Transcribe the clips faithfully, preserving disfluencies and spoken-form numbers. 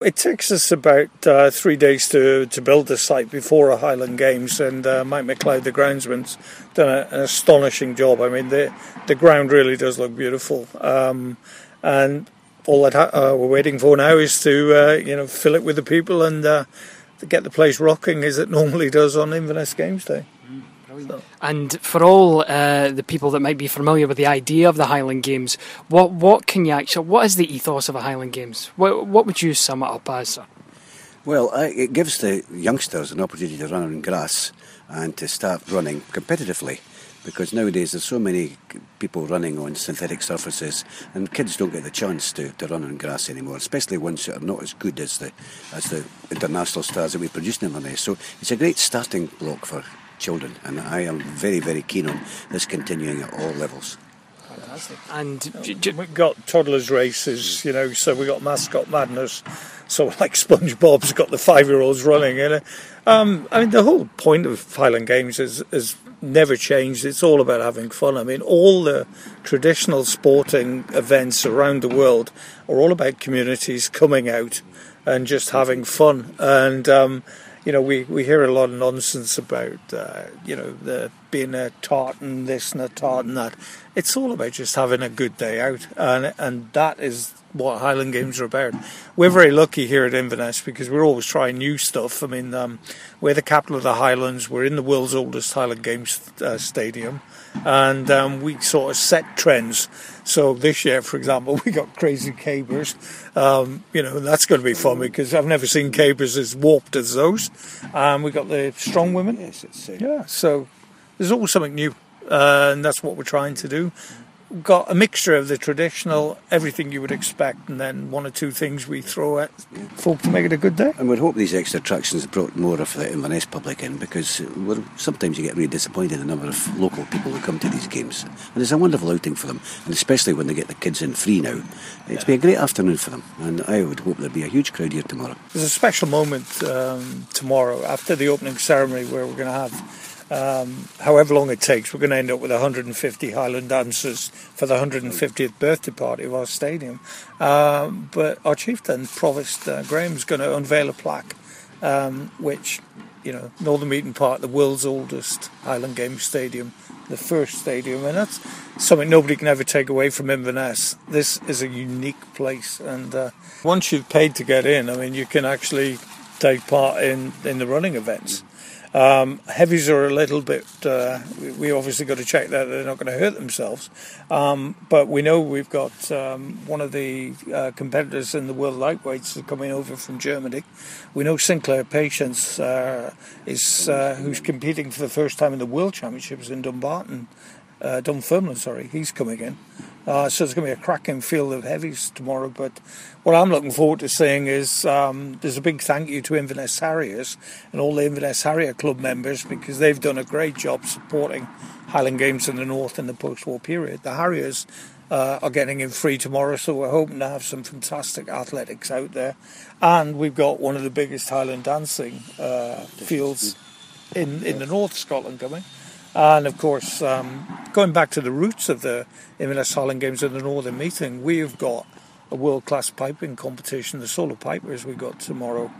It takes us about uh, three days to, to build the site before a Highland Games, and uh, Mike McLeod, the groundsman's done a, an astonishing job. I mean, the the ground really does look beautiful, um, and all that ha- uh, we're waiting for now is to uh, you know fill it with the people and uh, to get the place rocking as it normally does on Inverness Games Day. So. And for all uh, the people that might be familiar with the idea of the Highland Games, what what can you actually, what is the ethos of a Highland Games? What, what would you sum it up as, sir? Well, I, it gives the youngsters an opportunity to run on grass and to start running competitively, because nowadays there's so many people running on synthetic surfaces and kids don't get the chance to, to run on grass anymore, especially ones that are not as good as the as the international stars that we produce in Inverness. So it's a great starting block for children, and I am very, very keen on this continuing at all levels. Fantastic. And j- j- we've got toddlers races, you know, so we've got mascot madness. So like SpongeBob's got the five-year-olds running, you know. Um, I mean, the whole point of Highland Games is has never changed. It's all about having fun. I mean, all the traditional sporting events around the world are all about communities coming out and just having fun. And um, you know, we, we hear a lot of nonsense about, uh, you know, the being a tartan this and a tartan that. It's all about just having a good day out, and and that is what Highland Games are about. We're very lucky here at Inverness because we're always trying new stuff. I mean, um, we're the capital of the Highlands. We're in the world's oldest Highland Games uh, stadium, and um, we sort of set trends. So this year, for example, we got crazy cabers. Um, you know, and that's going to be fun because I've never seen cabers as warped as those. And we got the strong women. Yes, it's uh, yeah. So there's always something new, uh, and that's what we're trying to do. We've got a mixture of the traditional, everything you would expect, and then one or two things we throw at folk to make it a good day. And we'd hope these extra attractions brought more of the Inverness public in, because we're, sometimes you get really disappointed in the number of local people who come to these games. And it's a wonderful outing for them, and especially when they get the kids in free now. It's be a great afternoon for them, and I would hope there'd be a huge crowd here tomorrow. There's a special moment um, tomorrow after the opening ceremony where we're going to have Um, however long it takes, we're going to end up with one hundred fifty Highland dancers for the one hundred fiftieth birthday party of our stadium. Um, but our chieftain, Provost uh, Graham, is going to unveil a plaque, um, which, you know, Northern Meeting Park, the world's oldest Highland Games stadium, the first stadium, and that's something nobody can ever take away from Inverness. This is a unique place, and uh, once you've paid to get in, I mean, you can actually take part in, in the running events. Um, heavies are a little bit, uh, we, we obviously got to check that they're not going to hurt themselves, um, but we know we've got um, one of the uh, competitors in the world lightweights coming over from Germany. We know Sinclair Patience uh, is uh, who's competing for the first time in the World Championships in Dumbarton, uh, Dunfermline, sorry, he's coming in. Uh, so it's going to be a cracking field of heavies tomorrow. But what I'm looking forward to seeing is um, there's a big thank you to Inverness Harriers and all the Inverness Harrier Club members, because they've done a great job supporting Highland Games in the North in the post-war period. The Harriers uh, are getting in free tomorrow, so we're hoping to have some fantastic athletics out there. And we've got one of the biggest Highland dancing uh, fields in, in the North, Scotland, coming. And of course, um, going back to the roots of the Inverness Highland Games and the Northern Meeting, we have got a world-class piping competition, the Solo Pipers we got tomorrow,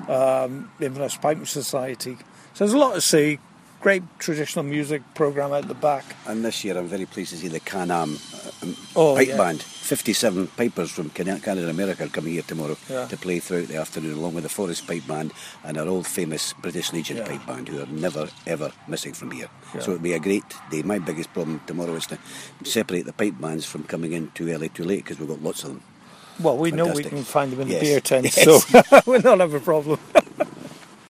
um, the Inverness Piping Society. So there's a lot to see. Great traditional music programme out the back. And this year I'm very pleased to see the Can-Am uh, oh, pipe yeah. band. fifty-seven pipers from Canada and America are coming here tomorrow yeah. to play throughout the afternoon, along with the Forest Pipe Band and our old famous British Legion yeah. Pipe Band, who are never ever missing from here. Yeah. So it'll be a great day. My biggest problem tomorrow is to separate the pipe bands from coming in too early, too late, because we've got lots of them. Well, we Fantastic. know we can find them in yes. the beer tent, yes. so we'll not have a problem.